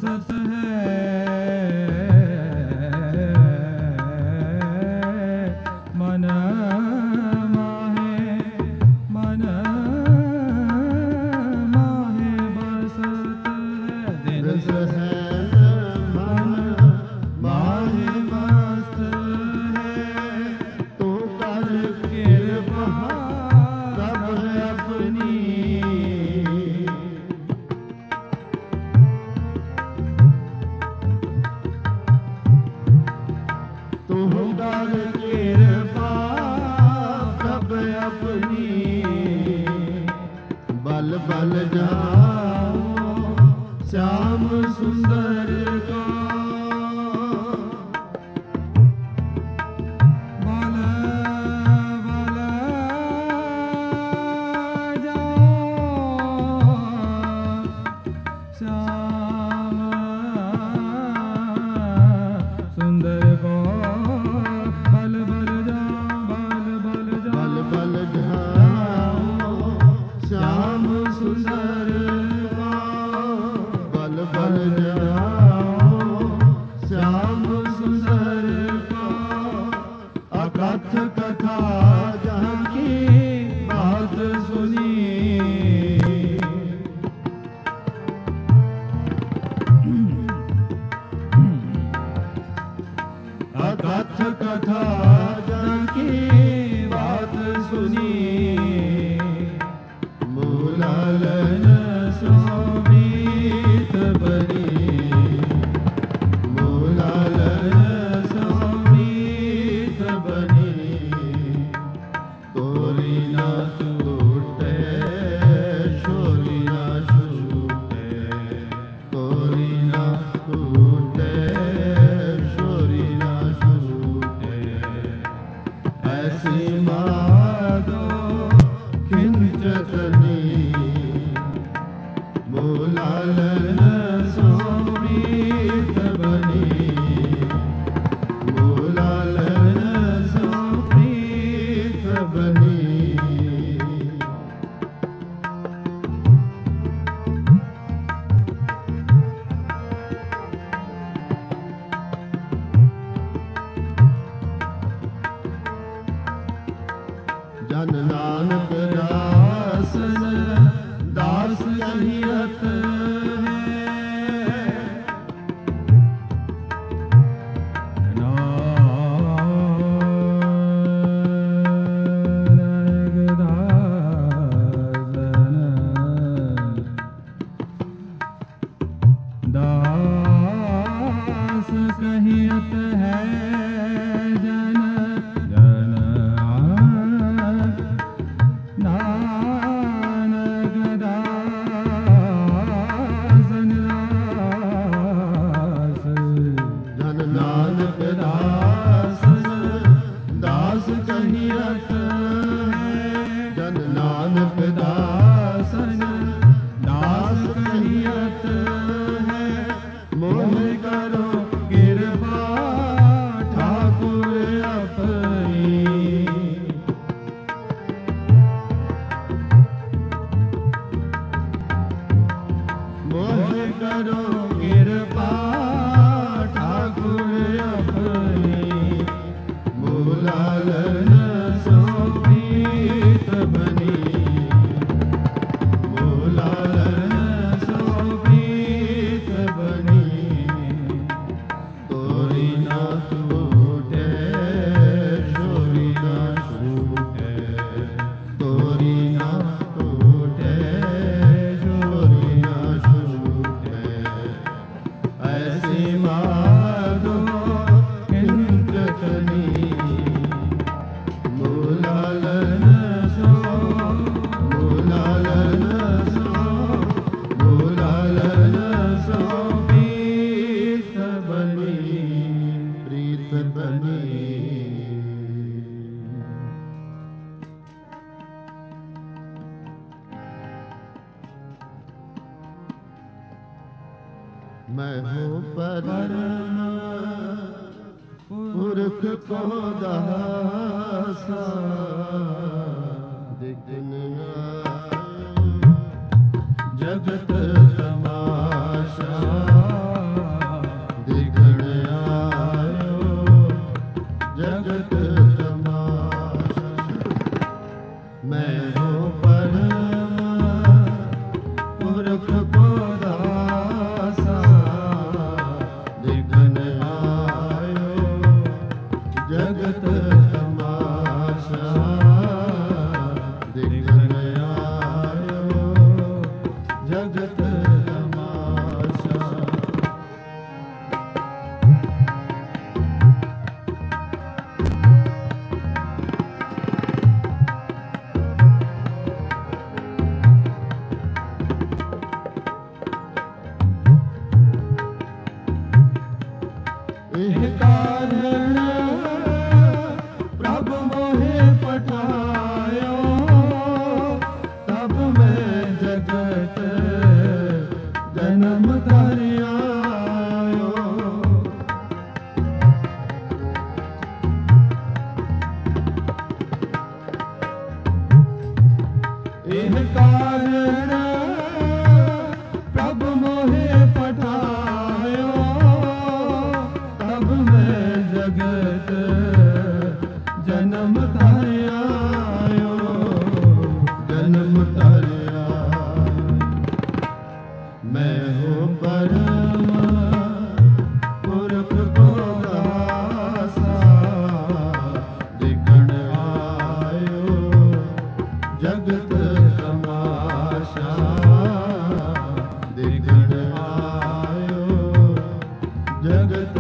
बसत है मन माहे मन माहे बसत है दिस है मन माहे बसत है तो कर कृपा सब अपनी बल बल जाओ श्याम सुंदर का बल बल जाओ श्याम सुंदर को बल बल जाओ बल बल जाओ श्याम सुंदर का बल बल जाओ श्याम सुंदर का अकथ कथा जहाँ की बात सुनी अकथ कथा जहाँ की बात सुनी मूलालन सोमीत बनी मूलालन सोमीत बनी तोरी ना टूटे शोरी ना छूटे तोरी ना टूटे शोरी ना छूटे ऐसी माधो खिंचतनी मूलालन सोमीत बनी मूलालन सोमीत बनी जन नानक दासन दास कहियत दास कहियत है जन जन नानक दासन दास जन नानक दासन दास कहियत है जन नानक दासन दास कहियत है मोह करो कृपा ठाकुर अपनी मोह करो कृपा ठाकुर अपनी मूलालन सोमीत बनी मूलालन सोमीत बनी तोरी ना टूटे शोरी ना छूटे तोरी ना टूटे शोरी ना छूटे ऐसी माधो खिंचतनी मूलालन सो मूलालन सो मूलालन सो प्रीत बनी प्रीत बनी मैं हूँ परम पुरख को दासा दिखन जगत तमाशा को दासा देखन आयो जगत तमाशा देखन आयो जगत तमाशा। एह कारण प्रभु मोहे पठायो तब मैं जगत जन्म धरियायो। एह कारण प्रभु मोहे पठायो जगत जन्म धरियायो जन्म धरियायो। मैं हूँ परम पुरख को दासा देखन आयो जगत तमाशा देखन आयो जगत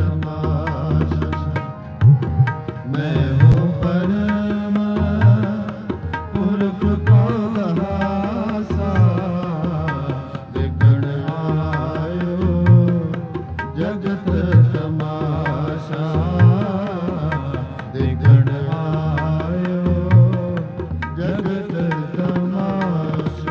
मैं हूँ परम पुरख को दासा देखन आयो जगत तमाशा देखन आयो जगत तमाशा।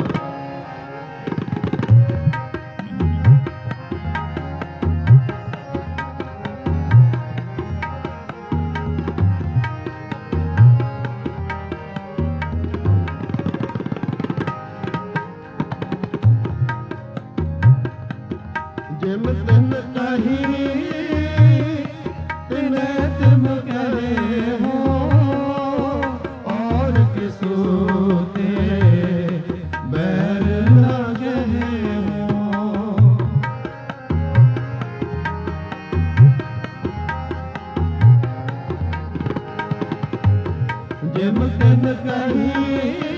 जिम तिम कही तिने तिम कहे हो और किसो ते बैर लगे हो। जिम तिम कही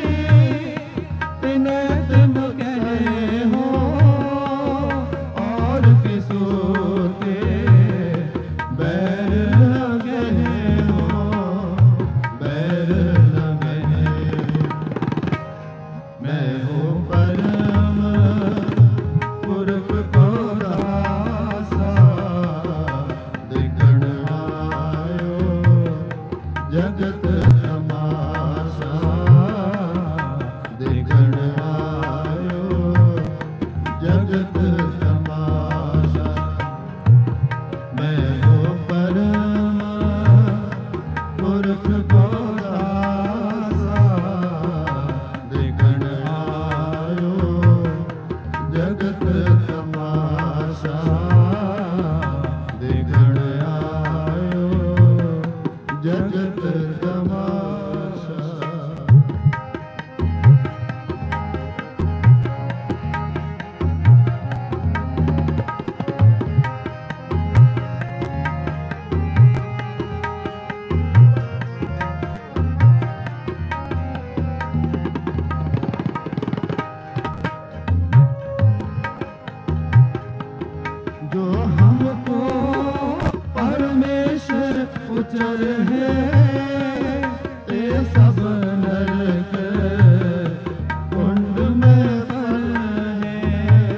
तिने तिम कहे हो किसोते बैर लगे हो बैर लगे। मैं हूँ परम पुरख को दासा देखन आयो जगत तमाशा देखन आयो जगत तमाशा। मैं हूँ परम पुरख को दासा देखन आयो जगत तमाशा देखन आयो जगत तमाशा। जो हमको परमेश्वर उचर है ये सब नरक कुंड में फल है।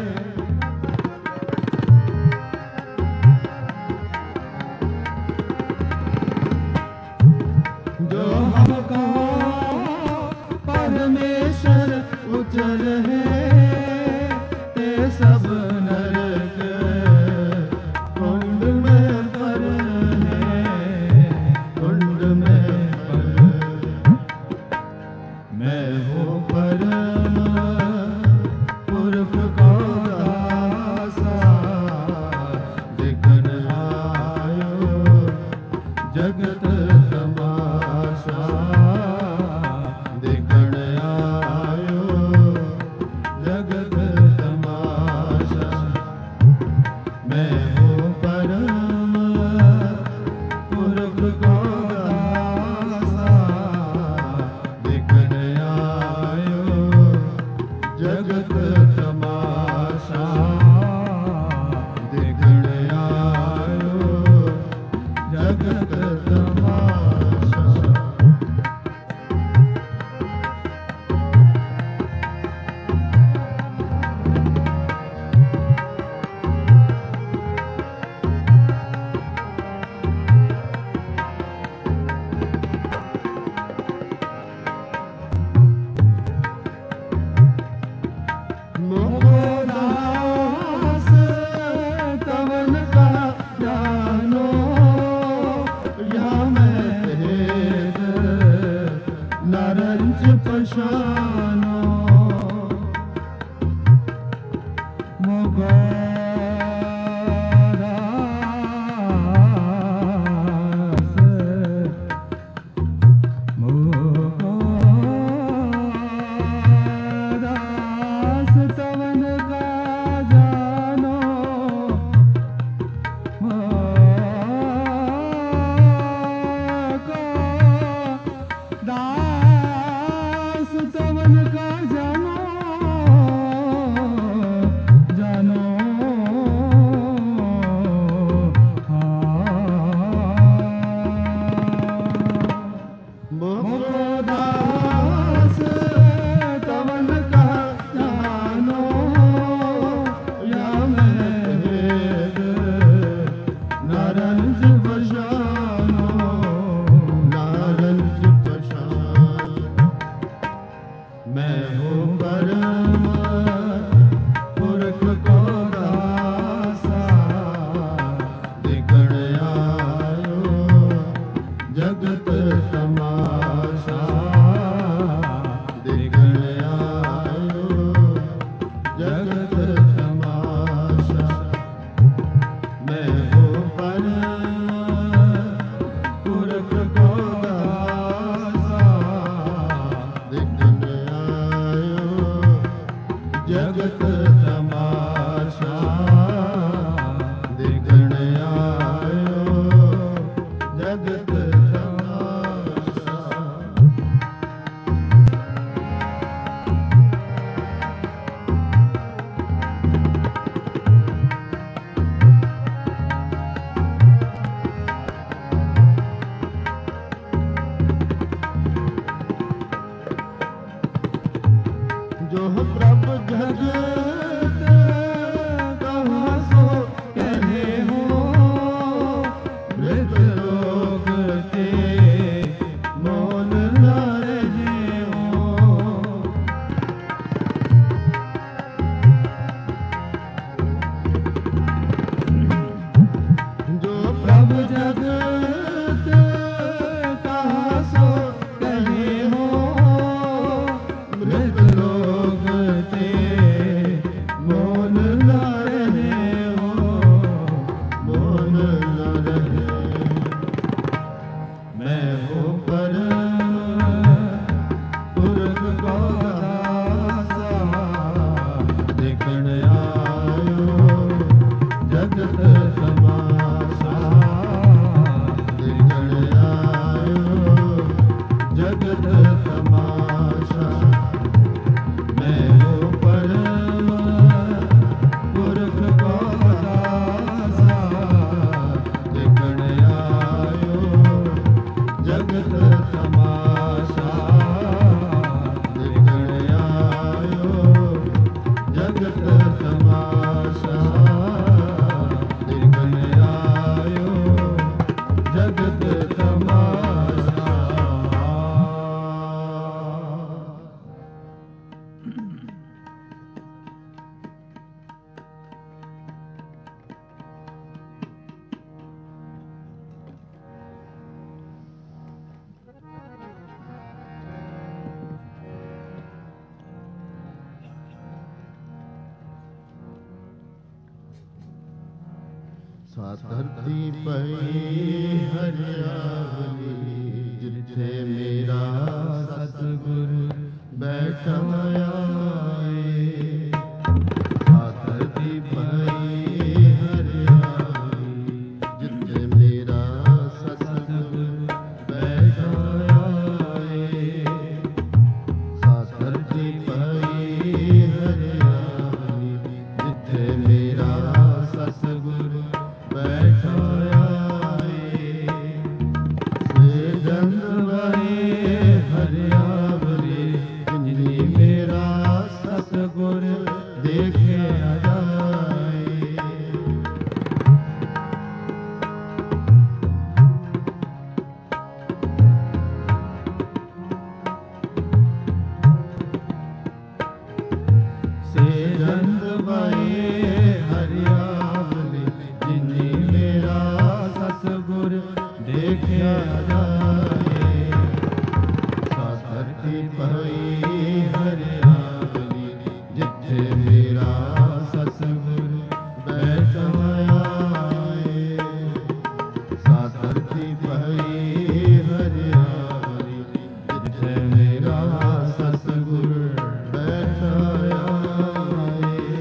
जो हमको परमेश्वर उचर है ये सब नरक कुंड में फल है मुकुदास तवन का जानो या मैं भेद नरंज पशानो धरती पई हरियाली जिथे मेरा सतगुरु बैठा आए। धरती पई हरियाली जिथे मेरा सतगुरु बैठा आए। धरती पई हरियाली जिथे मेरा सतगुरु बैठा आए। से जंगवाए हरियावली जिन्नी मेरा सतगुरु देखे जाए। से ਜੰਦ ਬਾਏ ਹਰਿਆਵਲੀ ਜਿਨੀ ਮੇਰਾ ਸਤਿਗੁਰ ਦੇਖਿਆ ਜਾਏ। ਸਾਸਰ ਕੀ ਪਈ ਹਰਿਆਵਲੀ ਜਿੱਥੇ ਮੇਰਾ ਸਤਿਗੁਰ ਬੈਠਾਇਆ ਏ। ਸਾਸਰ ਕੀ ਪਈ ਹਰਿਆਵਲੀ ਜਿੱਥੇ ਮੇਰਾ ਸਤਿਗੁਰ ਬੈਠਾਇਆ ਏ।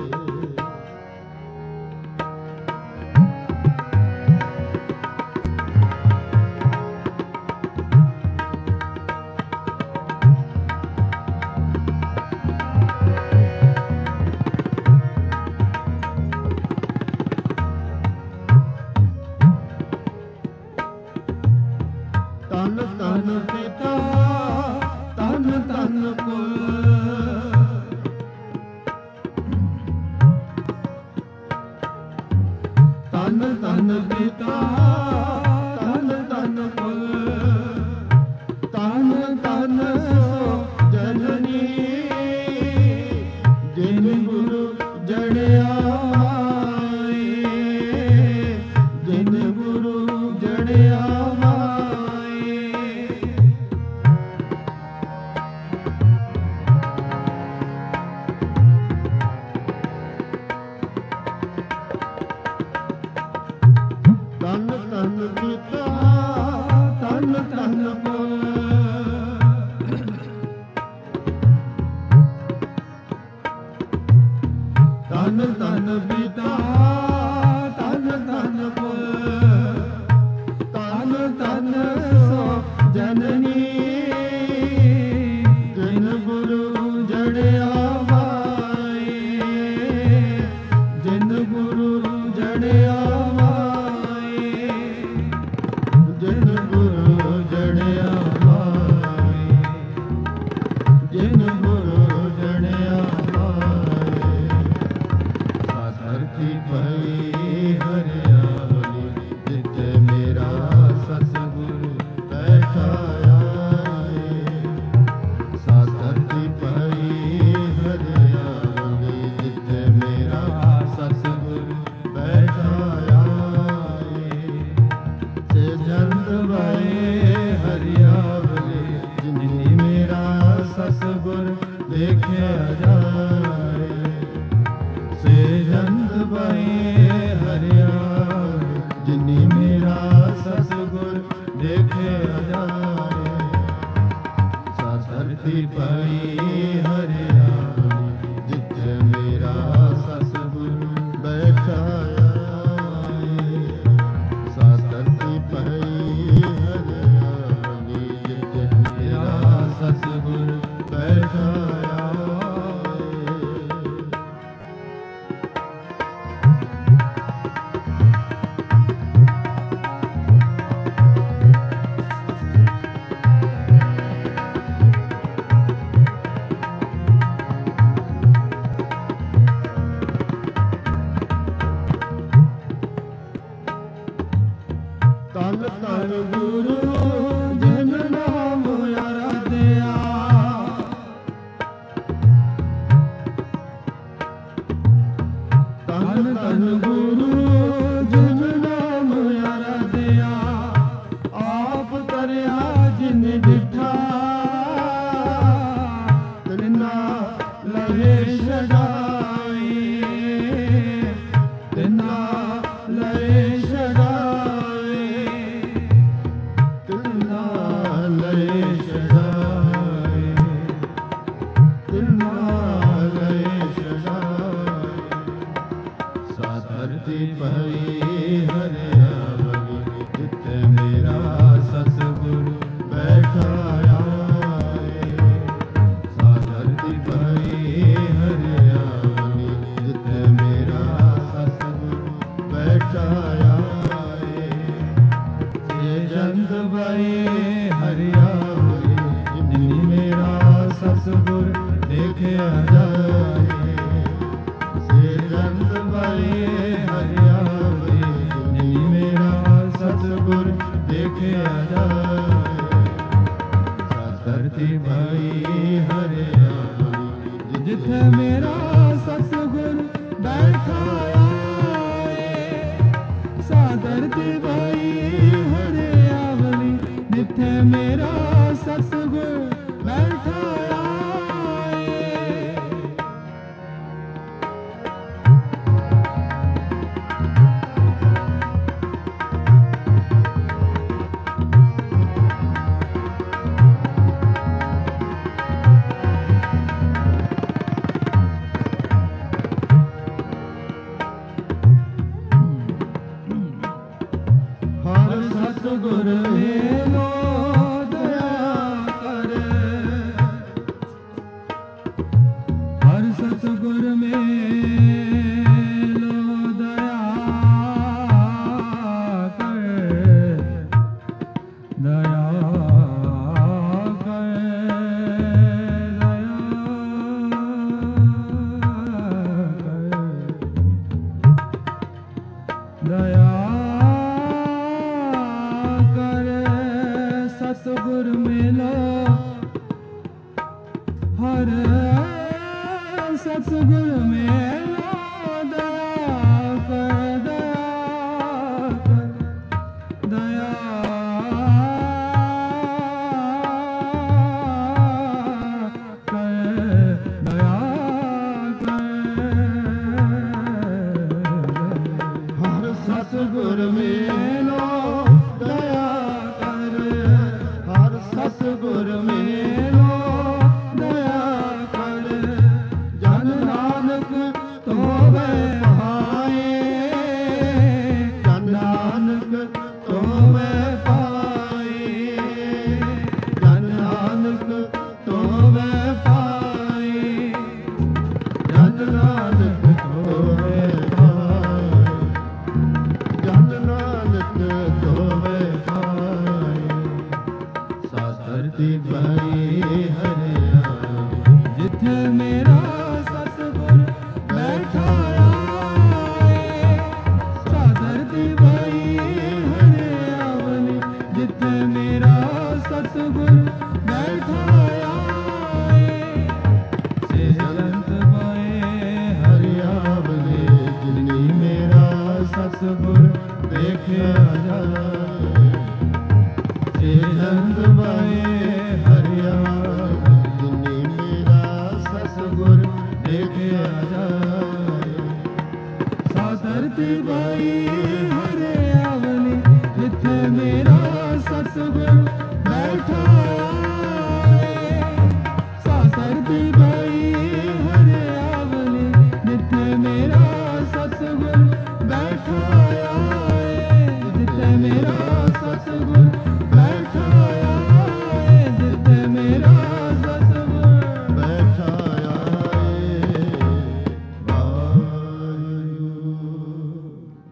ਤਨ ਤਨ ਪਿਤਾ ਤਨ ਤਨ ਕੁਲ ਤਨ ਤਨ ਪਿਤਾ ਤਨ ਤਨ ਕੁਲ ਤਨ ਤਨ ਸੋ ਜਨਨੀ ਜਿਨ ਗੁਰੂ ਜੜਿਆ ਮਾਏ। ਜਿਨ ਗੁਰੂ ਜੜਿਆ ਤਨ ਤਨ ਪਿਤਾ ਤਨ ਤਨ ਕੁਲ ਤਨ ਤਨ ਪਿਤਾ ਤਨ ਤਨ ਕੁਲ ਤਨ ਤਨ ਸੋ ਜਨਨੀ ਜਿਨ ਗੁਰੂ ਜੜਿਆ ਮਾਏ। ਜਿਨ ਗੁਰੂ ਜੜਿਆ ਜਿਨ ਗੁਰੂ ਜੜਿਆ ਮਾਏ। ਜਿਨ ਗੁਰੂ ਜੜਿਆ ਮਾਏ। ਸਾਸਰ ਕੀ ਪਈ ਹਰਿਆਵਲੀ ਜਿੱਥੇ ਮੇਰਾ ਸਤਿਗੁਰ ਬੈਠਾਇਆ ਏ। ਸਾਸਰ ਕੀ ਪਈ ਹਰਿਆਵਲੀ ਜਿੱਥੇ ਮੇਰਾ ਸਤਿਗੁਰ ਬੈਠਾਇਆ ਏ। ਸੇ ਜੰਦ ਬਾਏ ਹਰਿਆਵਲੀ ਜਿਨੀ ਮੇਰਾ ਸਤਿਗੁਰ ਦੇਖਿਆ ਜਾਏ। ਸੇ ਜੰਦ ਬਾਏ ਹਰਿਆਵਲੀ ਜਿਨੀ ਮੇਰਾ ਸਤਿਗੁਰ ਦੇਖਿਆ ਜਾਏ। ਸਾਸਰ ਕੀ ਪਈ ਹਰਿਆਵਲੀ ਜਿੱਥੇ ਮੇਰਾ ਸਤਿਗੁਰ ਬੈਠਾਇਆ ਏ। ਸਾਸਰ ਕੀ ਪਈ ਹਰਿਆਵਲੀ ਜਿੱਥੇ ਮੇਰਾ ਸਤਿਗੁਰ ਬੈਠਾਇਆ ਏ। ਤਨ ਤਨ ਗੁਰੂ ਜਿਨ ਨਾਮ ਆਰਾਧਿਆ। ਤਨ ਤਨ ਗੁਰੂ ਜਿਨ ਨਾਮ ਆਰਾਧਿਆ। ਆਪ ਤਰਿਆ ਜਿਨ ਡਿਠਾ ਤਿਨਾ ਲਹੇ ਛਡਾਏ। ਤਿਨਾ ਲਹੇ ਛਡਾਏ। ਤਿਨਾ ਲਹੇ ਛਡਾਏ। ਤਿਨਾ ਲਹੇ ਛਡਾਏ। ਸਾਸਰ ਕੀ ਪਈ ਹਰਿਆਵਲੀ ਜਿੱਥੇ ਮੇਰਾ ਸਤਿਗੁਰ ਬੈਠਾਇਆ ਏ। ਸਾਸਰ ਕੀ ਪਈ ਹਰਿਆਵਲੀ ਜਿੱਥੇ ਮੇਰਾ ਸਤਿਗੁਰ ਬੈਠਾਇਆ ਏ। ਸੇ ਜੰਦ ਬਾਏ ਹਰਿਆਵਲੀ ਜਿਨੀ ਮੇਰਾ ਸਤਿਗੁਰ ਦੇਖਿਆ ਜਾਏ। ਸੇ ਜੰਦ ਬਾਏ ਹਰਿਆਵਲੀ ਜਿਨੀ ਸਤਿਗੁਰ ਮੇਲੋ ਦਇਆ ਕਰ। ਹਰ ਸਤਿਗੁਰ ਮੇਲੋ ਦਇਆ ਕਰ। ਦਇਆ ਸਤਿਗੁਰ ਮੇਲੋ ਹਰ ਸਤਿਗੁਰ ਮੇਲੋ ਦਇਆ ਕਰ। ਦਇਆ ਕਰ। ਦਇਆ ਕਰ। ਹਰ ਸਤਿਗੁਰ ਮੇਲੋ ਦਇਆ ਕਰ। ਹਰ ਸਤਿਗੁਰ ਮੇਲੋ ਦਇਆ ਕਰ। ਜਨ ਨਾਨਕ ਤੋਵੇ ਪਾਏ। ਜਨ ਨਾਨਕ ਤੋਵੇ ਪਾਏ। ਜਨ ਨਾਨਕ ਤੋਵੇ ਪਾਏ। ਜਨ ਨਾਨਕ ਤੋਵੇ ਪਾਏ। ਜਨ ਨਾਨਕ ਤੋਵੇ ਪਾਏ। ਧਰਤੀ ਪਈ ਹਰਿਆ ਜਿੱਥੇ ਮੇਰਾ ਸਤਿਗੁਰ ਬੈਠਾ ਆਏ। ਸਾ ਧਰਤੀ ਪਈ ਹਰਿਆ ਜਿੱਥੇ ਮੇਰਾ ਸਤਿਗੁਰ ਬੈਠਾ ਆਏ। ਸੇ ਜਲੰਤ ਪਏ ਹਰਿਆ ਜਿਨੀ ਮੇਰਾ ਸਤਿਗੁਰ ਦੇਖਿਆ ਜਾਏ। ਸੇ ਜਲੰਤ ਪਏ ਹਰਿਆ ਜਿਨੀ ਮੇਰਾ ਸਤਿਗੁਰ ਦੇਖਿਆ ਜਾਏ। ਸਾ ਧਰਤੀ ਪਈ ਹਰਿਆਵਲੀ ਜਿੱਥੇ ਮੇਰਾ ਸਤਿਗੁਰ ਬੈਠਾ ਆਏ। ਸਾ ਧਰਤੀ ਪਈ ਹਰਿਆਵਲੀ ਜਿੱਥੇ ਮੇਰਾ ਸਤਿਗੁਰ ਬੈਠਾ ਆਏ। ਜਿੱਥੇ ਮੇਰਾ ਸਤਿਗੁਰ ਬੈਠਾ ਆਏ। ਜਿੱਥੇ ਮੇਰਾ ਸਤਿਗੁਰ ਬੈਠਾ ਆਏ। ਵਾਹਿਗੁਰੂ।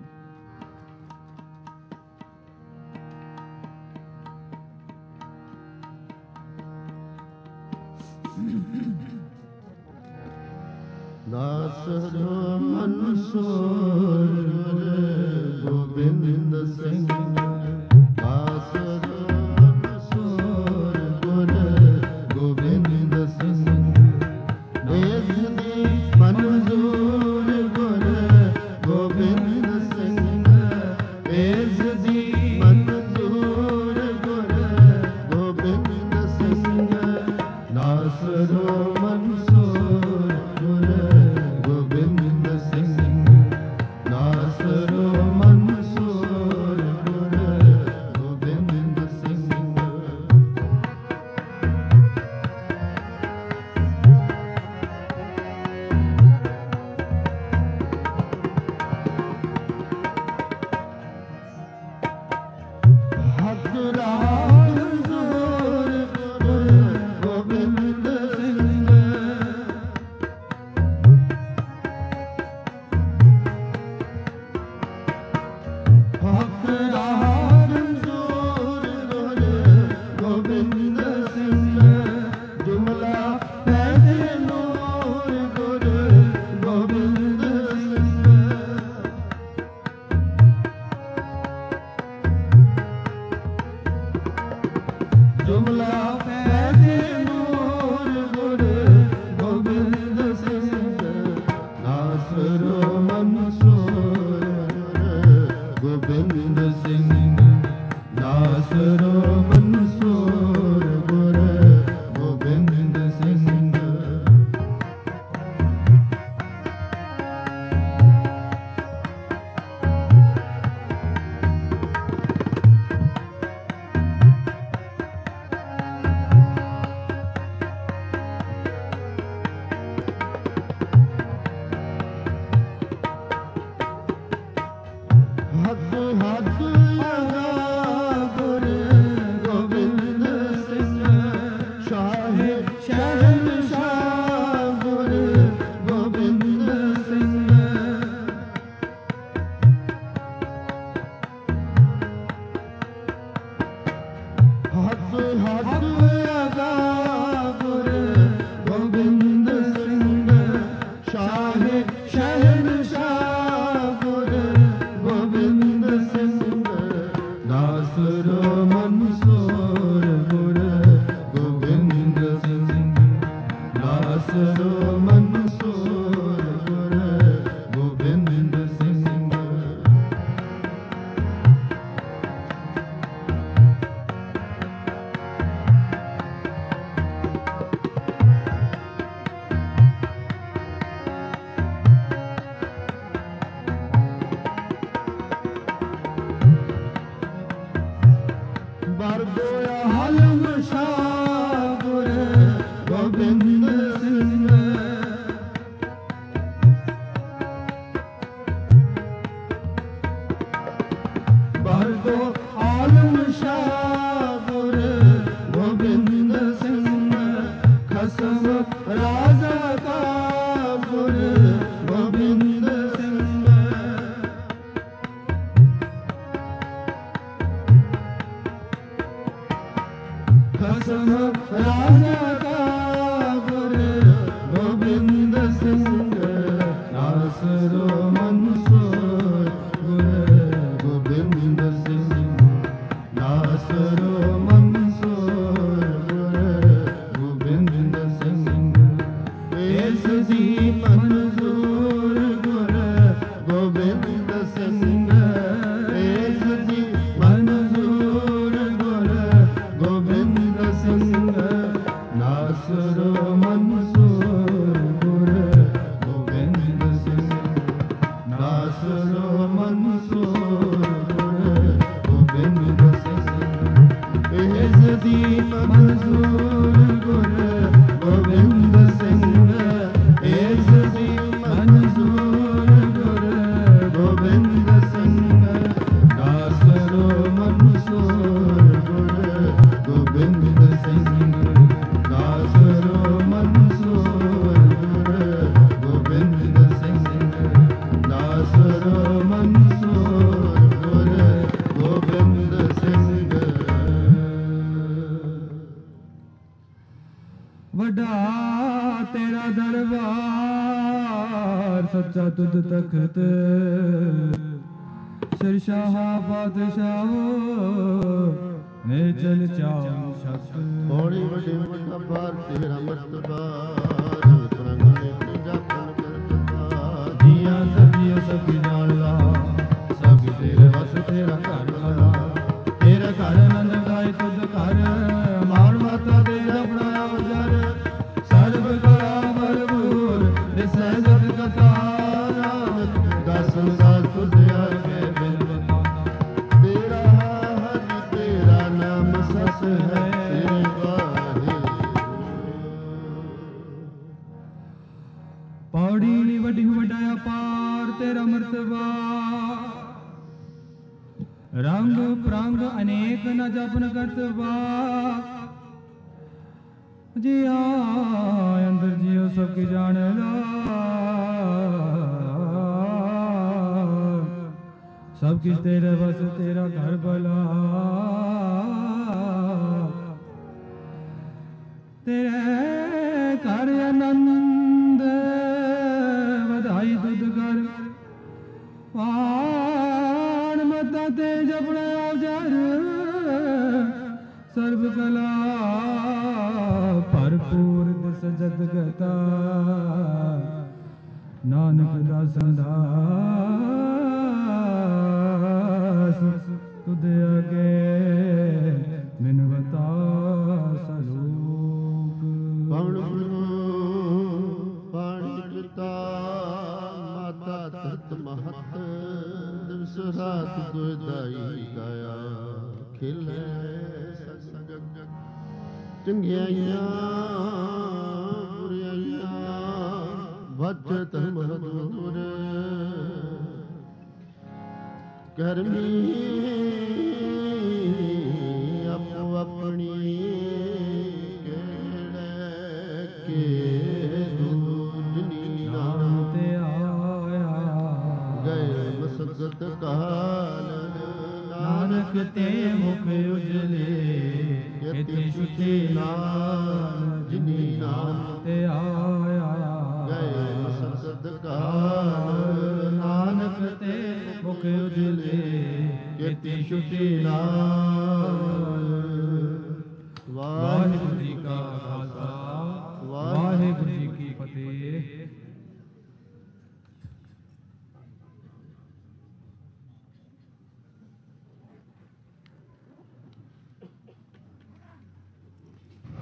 ਦਾਸ ਜੋ ਮਨਸੂਰ ਗੋਬਿੰਦ ਸਿੰਘ। ਦਾਸ ਜੋ ਮਨਸੂਰ ਗੁਰ ਗੋਬਿੰਦ ਸਿੰਘ। ਇਸ ਦੀ ਮਨਜ਼ੂਰ ਗੁਰ ਗੋਬਿੰਦ ਸਿੰਘ। ਇਸ ਦੀ ਮਨਜ਼ੂਰ ਗੁਰ ਗੋਬਿੰਦ ਸਿੰਘ। ਦਾਸ ਜੋ ਮਨਸੂਰ ਗੁਰ ਗੋਬਿੰਦ ਸਿੰਘ। ਦਾਸ ਜੋ ਮਨਸੂਰ ਗੁਰ ਗੋਬਿੰਦ ਸਿੰਘ। ਹੱਥ ਰਾਗ ਜ਼ੋਰ ਗੁਰ ਗੋਬਿੰਦ ਸਿੰਘ। ਹੱਥ ਰਾਗ ਜ਼ੋਰ ਗੁਰ ਗੋਬਿੰਦ ਸਿੰਘ। ਜੁਮਲਾ ਪੈਦੇ ਨੂਰ ਗੁਰ ਗੋਬਿੰਦ ਸਿੰਘ। ਜੁਮਲਾ ਪੈਦੇ ਨੂਰ ਗੁਰ ਗੋਬਿੰਦ ਸਿੰਘ। ਨਾਸਰੋ ਮਨਸੂਰ ਗੋਬਿੰਦ ਸਿੰਘ। ਨਾਸਰੋ ਮਨਸੂਰ ਗੁਰ ਗੋਬਿੰਦ ਸਿੰਘ। ਹੱਥ ਹੱਥ ਲਗਾ शहनशाह गुरु गोबिंद सिंह नासरो मंसूर गुरु गोबिंद सिंह नासरो मंसूर गुरु गोबिंद सिंह बरदोया हलम शाह गुरु गोबिंद सिंह बरदो आलम शाह गुरु गोबिंद सिंह खसम राजा का गुरु गोबिंद सिंह खसम राजा का गुरु गोबिंद सिंह नासरो मंसूर गुरु गोबिंद सिंह नासरो मंसूर गुरु गोबिंद सिंह इस दी मंजूर गुरु गोबिंद सिंह इस दी मंजूर गुरु गोबिंद सिंह नासरो मंसूर गुरु गोबिंद सिंह नासरो मंसूर गुरु गोबिंद सिंह इस दी मंजूर गुरु गोबिंद सिंह इस दी मंजूर गुरु गोबिंद सिंह नासरो मंसूर गुरु गोबिंद सिंह नासरो मंसूर गुरु गोबिंद सिंह नासरो मंसूर गुरु गोबिंद सिंह वड्डा तेरा दरबार सच्चा तुझ तख्त सिरशाह बादशाह ने चल चाम शब्द बड़ी बड़ी मुतबार तेरा मर्तबा रंग ने तेरा करता दिया सब जानला सब तेरे वस तेरा घर वाला तेरा घर नंद गाय तुझ घर मान माता तेरा बनाया वजर सर्व कला भरपूर दिसै जग कथा दस साल तुझ आगे बिन बताना तेरा हरि तेरा नाम सस है पौड़ी वड्डी वड्डाया पार तेरा मर्तबा रंग प्रंग अनेक न जपन करतबा जिया अंदर जियो सब की जान ला सब किस तेरे बस तेरा घर भला तेरे घर आनंद ਵਧਾਈ ਦੁੱਧ ਕਰ ਪਾਣ ਮਤਾ ਤੇ ਜਪਣਾ ਜਰ ਸਰਬ ਕਲਾ ਭਰਪੂਰ ਦਿਸ ਜਦ ਗਤਾ ਨਾਨਕ ਦਾਸਨ ਦਾਸ ਤੁਧ ਅਗੇ ਮਿਨਵਤਾ ਸਲੋਕ ਪਵਨ महत दिवस रात दुदाई गाया खिले ससजग चंगियाइयां बुराइयां बचत मधुर करमी अपो अपनी केड़े के दूजनी नाम ते सत काल नानक ते मुख उजले यति शुचि नाम जिनी नाम ते आया गए सत काल ਛੁਟੀ ਨਾਮ